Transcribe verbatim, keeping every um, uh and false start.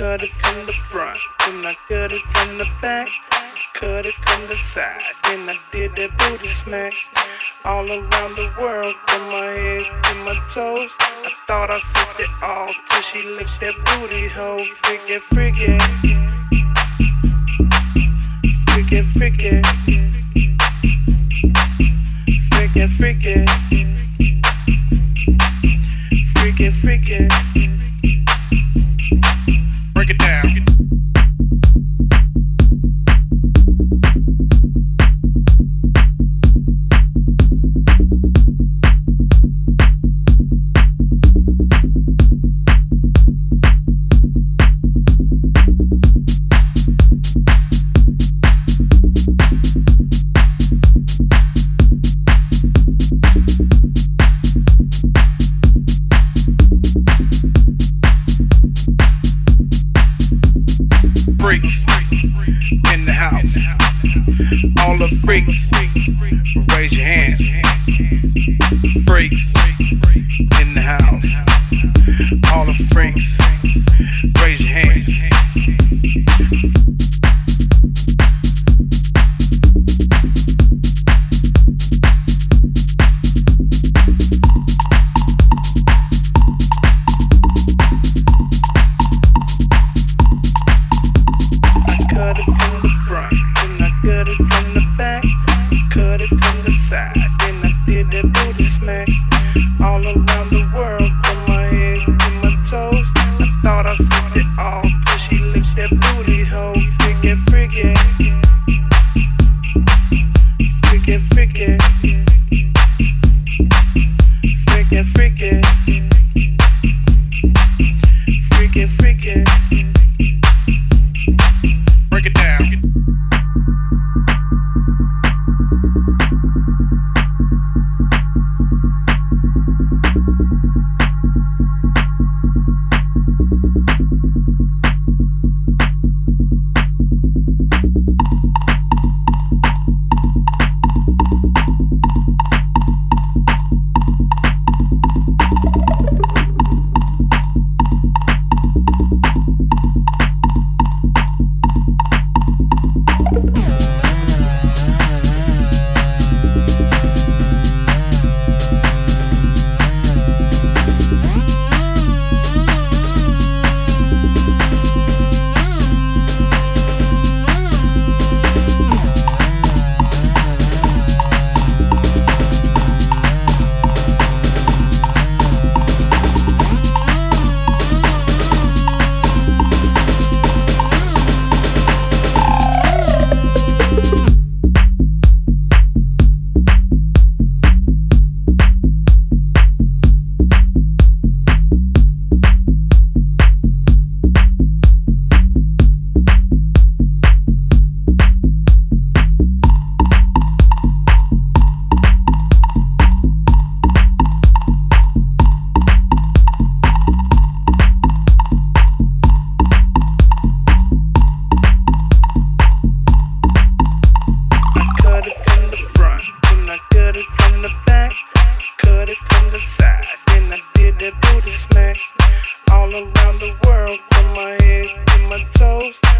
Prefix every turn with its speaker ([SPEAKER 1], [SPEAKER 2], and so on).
[SPEAKER 1] cut it from the front, then I cut it from the back. Cut it from the side, then I did that booty smack. All around the world, from my head to my toes. I thought I flipped it all till she licked that booty hole. Freaky, freaky, freaky, freaky, freaky, freaky, freaky, freaky. Break it down. Freaks in the house. All the freaks, raise your hands. Freaks in the house. All the freaks, raise your hands. Cut it from the front, then I cut it from the back. Cut it from the side, then I did that booty smack. All around the world, from my head to my toes. I thought I flipped it all till she licked that booty hole. Freaky, freaky, freaky, freaky, freaky, freaky, freaky, freaky. Break it down. Cut it from the front, then I cut it from the back. Cut it from the side, then I did that booty smack. All around the world, from my head to my toes.